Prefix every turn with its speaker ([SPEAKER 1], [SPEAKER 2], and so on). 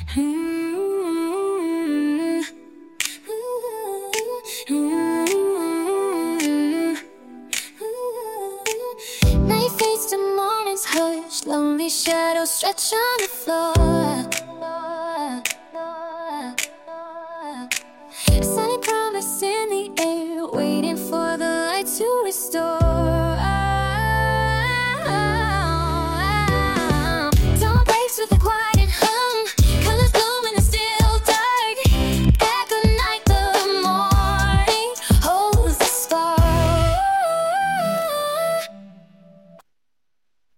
[SPEAKER 1] Mm, Night fades to morning's hush, lonely shadows stretch on the floor. Silent promise in the air, waiting for the light to restore.